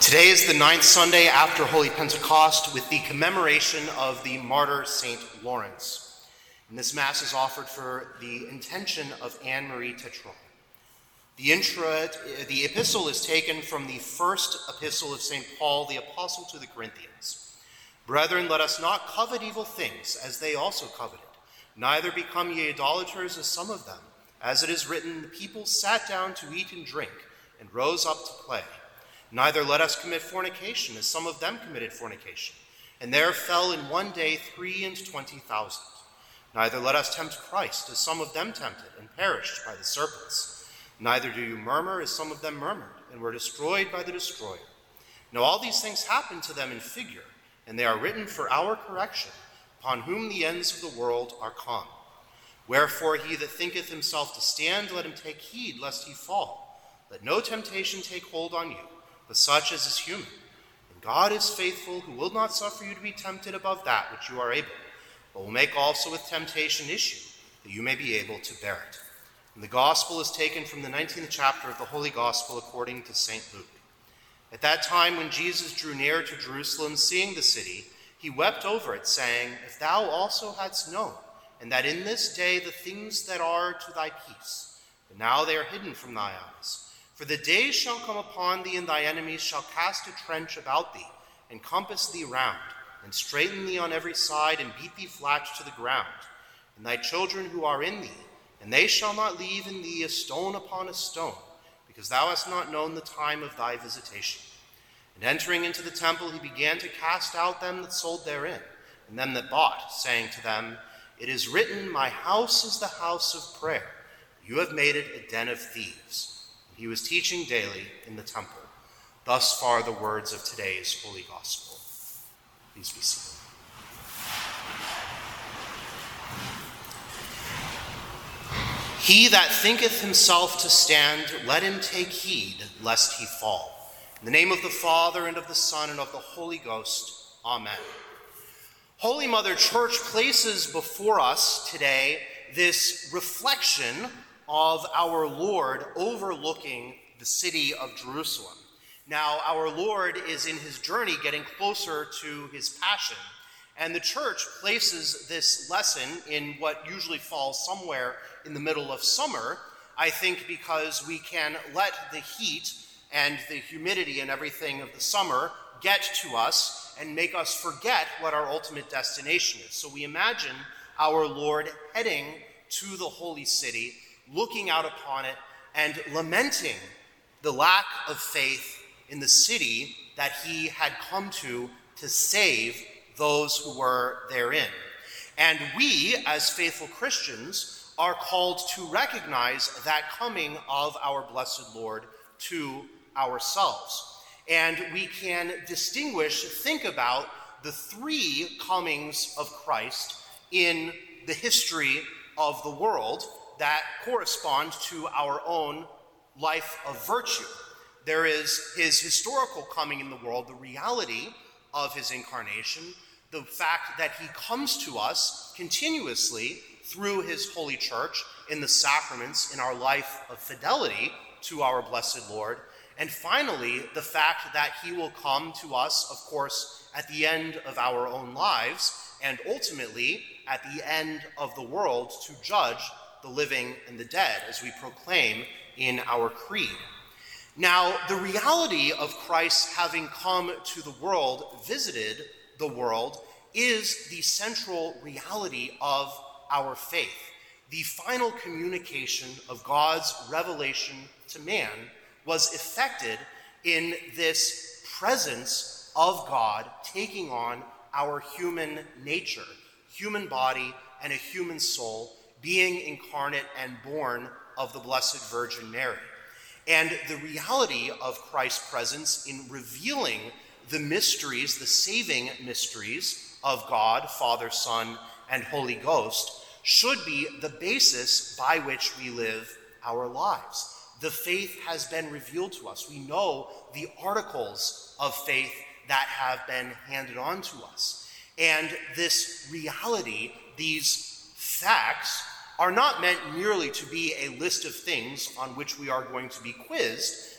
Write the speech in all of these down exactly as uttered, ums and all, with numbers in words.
Today is the ninth Sunday after Holy Pentecost, with the commemoration of the martyr Saint Lawrence. And this Mass is offered for the intention of Anne-Marie Tetron. The, intra, the epistle is taken from the first epistle of Saint Paul, the apostle to the Corinthians. Brethren, let us not covet evil things, as they also coveted. Neither become ye idolaters, as some of them. As it is written, the people sat down to eat and drink, and rose up to play. Neither let us commit fornication, as some of them committed fornication, and there fell in one day three and twenty thousand. Neither let us tempt Christ, as some of them tempted, and perished by the serpents. Neither do you murmur, as some of them murmured, and were destroyed by the destroyer. Now all these things happened to them in figure, and they are written for our correction, upon whom the ends of the world are come. Wherefore he that thinketh himself to stand, let him take heed lest he fall. Let no temptation take hold on you, but such as is human. And God is faithful, who will not suffer you to be tempted above that which you are able, but will make also with temptation issue, that you may be able to bear it. And the Gospel is taken from the nineteenth chapter of the Holy Gospel according to Saint Luke. At that time, when Jesus drew near to Jerusalem, seeing the city, he wept over it, saying, If thou also hadst known, and that in this day the things that are to thy peace, but now they are hidden from thy eyes. For the days shall come upon thee, and thy enemies shall cast a trench about thee, and compass thee round, and straiten thee on every side, and beat thee flat to the ground. And thy children who are in thee, and they shall not leave in thee a stone upon a stone, because thou hast not known the time of thy visitation. And entering into the temple, he began to cast out them that sold therein, and them that bought, saying to them, It is written, My house is the house of prayer. You have made it a den of thieves. He was teaching daily in the temple. Thus far the words of today's Holy Gospel. Please be seated. He that thinketh himself to stand, let him take heed lest he fall. In the name of the Father, and of the Son, and of the Holy Ghost. Amen. Holy Mother Church places before us today this reflection of our Lord overlooking the city of Jerusalem. Now, our Lord is in his journey getting closer to his passion, and the church places this lesson in what usually falls somewhere in the middle of summer, I think because we can let the heat and the humidity and everything of the summer get to us and make us forget what our ultimate destination is. So we imagine our Lord heading to the holy city, looking out upon it and lamenting the lack of faith in the city that he had come to to save those who were therein. And we, as faithful Christians, are called to recognize that coming of our blessed Lord to ourselves. And we can distinguish, think about the three comings of Christ in the history of the world that correspond to our own life of virtue. There is his historical coming in the world, the reality of his incarnation, the fact that he comes to us continuously through his holy church, in the sacraments, in our life of fidelity to our blessed Lord, and finally, the fact that he will come to us, of course, at the end of our own lives, and ultimately at the end of the world to judge the living and the dead, as we proclaim in our creed. Now, the reality of Christ having come to the world, visited the world, is the central reality of our faith. The final communication of God's revelation to man was effected in this presence of God taking on our human nature, human body, and a human soul, being incarnate and born of the Blessed Virgin Mary. And the reality of Christ's presence in revealing the mysteries, the saving mysteries of God, Father, Son, and Holy Ghost should be the basis by which we live our lives. The faith has been revealed to us. We know the articles of faith that have been handed on to us. And this reality, these facts, are not meant merely to be a list of things on which we are going to be quizzed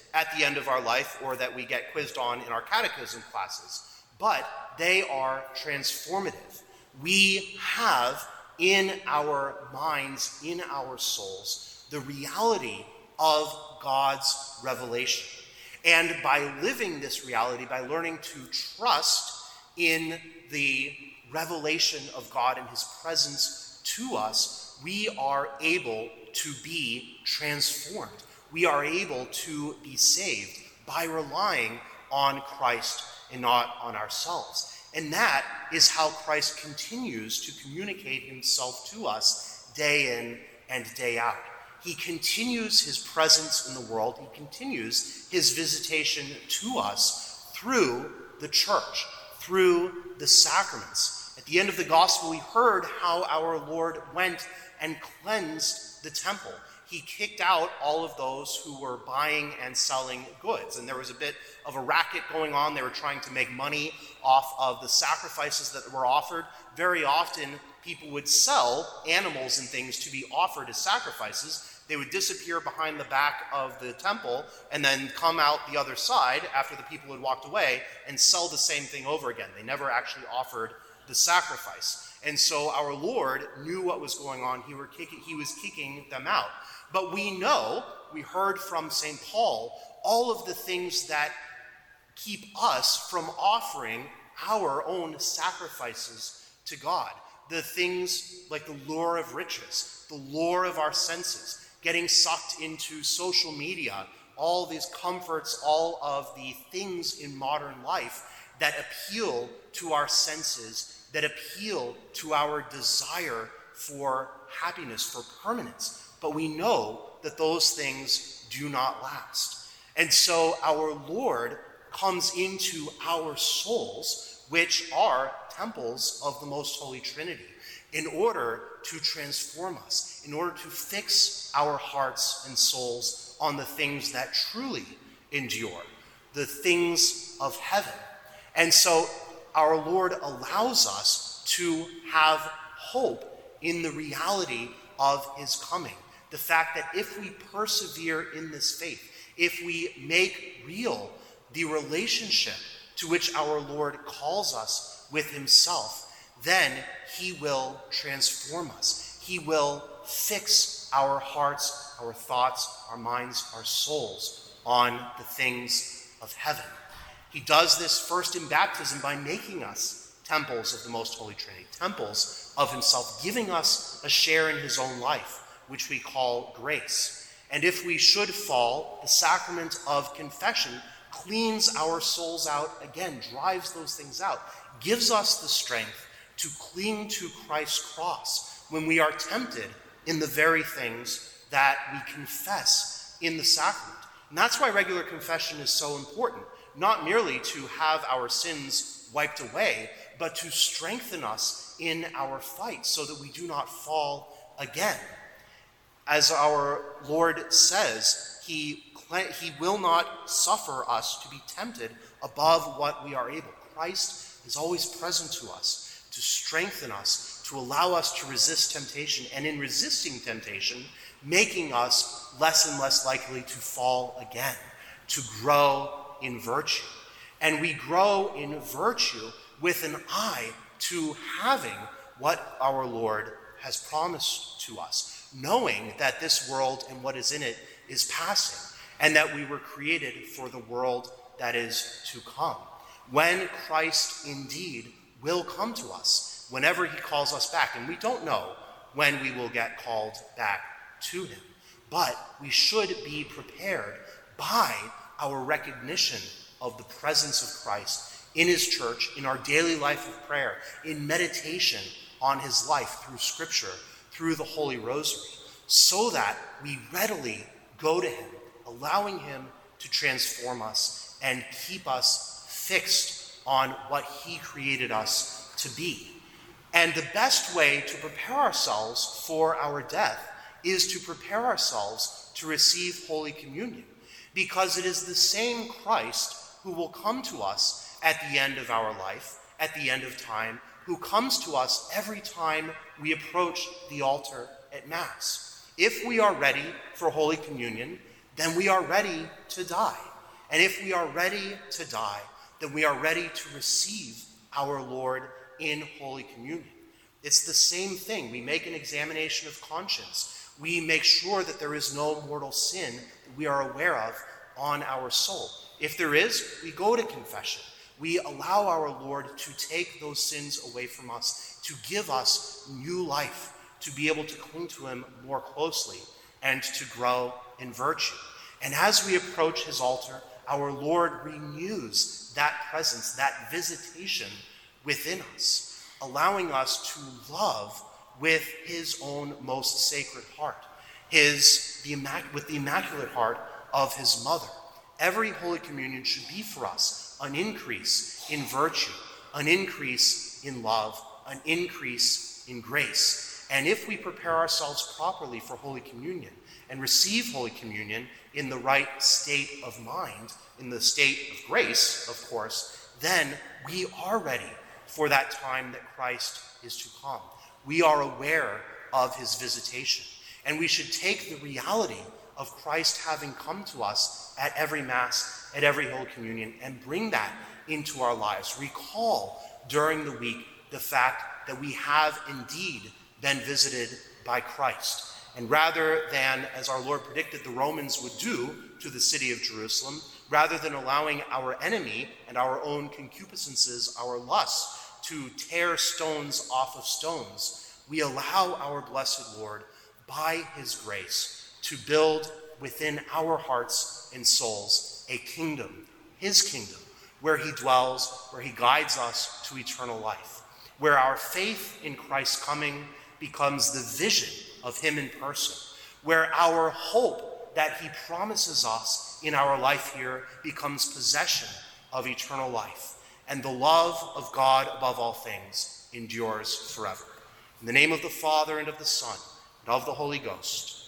at the end of our life or that we get quizzed on in our catechism classes, but they are transformative. We have in our minds, in our souls, the reality of God's revelation. And by living this reality, by learning to trust in the revelation of God and his presence to us, we are able to be transformed. We are able to be saved by relying on Christ and not on ourselves. And that is how Christ continues to communicate himself to us day in and day out. He continues his presence in the world. He continues his visitation to us through the church, through the sacraments. At the end of the gospel, we heard how our Lord went and cleansed the temple. He kicked out all of those who were buying and selling goods. And there was a bit of a racket going on. They were trying to make money off of the sacrifices that were offered. Very often, people would sell animals and things to be offered as sacrifices. They would disappear behind the back of the temple and then come out the other side after the people had walked away and sell the same thing over again. They never actually offered the sacrifice. And so our Lord knew what was going on. He, were kicking, he was kicking them out. But we know, we heard from Saint Paul, all of the things that keep us from offering our own sacrifices to God. The things like the lure of riches, the lure of our senses, getting sucked into social media, all these comforts, all of the things in modern life that appeal to our senses, that appeal to our desire for happiness, for permanence. But we know that those things do not last. And so our Lord comes into our souls, which are temples of the Most Holy Trinity, in order to transform us, in order to fix our hearts and souls on the things that truly endure, the things of heaven. And so our Lord allows us to have hope in the reality of his coming. The fact that if we persevere in this faith, if we make real the relationship to which our Lord calls us with himself, then he will transform us. He will fix our hearts, our thoughts, our minds, our souls on the things of heaven. He does this first in baptism by making us temples of the Most Holy Trinity, temples of himself, giving us a share in his own life, which we call grace. And if we should fall, the sacrament of confession cleans our souls out again, drives those things out, gives us the strength to cling to Christ's cross when we are tempted in the very things that we confess in the sacrament. And that's why regular confession is so important, not merely to have our sins wiped away, but to strengthen us in our fight so that we do not fall again. As our Lord says, he, he will not suffer us to be tempted above what we are able. Christ is always present to us, to strengthen us, to allow us to resist temptation, and in resisting temptation, making us less and less likely to fall again, to grow in virtue. And we grow in virtue with an eye to having what our Lord has promised to us, knowing that this world and what is in it is passing, and that we were created for the world that is to come. When Christ indeed will come to us, whenever he calls us back, and we don't know when we will get called back to him, but we should be prepared by our recognition of the presence of Christ in his church, in our daily life of prayer, in meditation on his life through Scripture, through the Holy Rosary, so that we readily go to him, allowing him to transform us and keep us fixed on what he created us to be. And the best way to prepare ourselves for our death is to prepare ourselves to receive Holy Communion, because it is the same Christ who will come to us at the end of our life, at the end of time, who comes to us every time we approach the altar at Mass. If we are ready for Holy Communion, then we are ready to die. And if we are ready to die, then we are ready to receive our Lord in Holy Communion. It's the same thing. We make an examination of conscience. We make sure that there is no mortal sin that we are aware of on our soul. If there is, we go to confession. We allow our Lord to take those sins away from us, to give us new life, to be able to cling to him more closely, and to grow in virtue. And as we approach his altar, our Lord renews that presence, that visitation within us, allowing us to love with his own most sacred heart, his the immac- with the immaculate heart of his mother. Every Holy Communion should be for us an increase in virtue, an increase in love, an increase in grace. And if we prepare ourselves properly for Holy Communion and receive Holy Communion in the right state of mind, in the state of grace, of course, then we are ready for that time that Christ is to come. We are aware of his visitation, and we should take the reality of Christ having come to us at every Mass, at every Holy Communion, and bring that into our lives. Recall during the week the fact that we have indeed been visited by Christ. And rather than, as our Lord predicted the Romans would do to the city of Jerusalem, rather than allowing our enemy and our own concupiscences, our lusts, to tear stones off of stones, we allow our blessed Lord, by his grace, to build within our hearts and souls a kingdom, his kingdom, where he dwells, where he guides us to eternal life, where our faith in Christ's coming becomes the vision of him in person, where our hope that he promises us in our life here becomes possession of eternal life, and the love of God above all things endures forever. In the name of the Father, and of the Son, and of the Holy Ghost.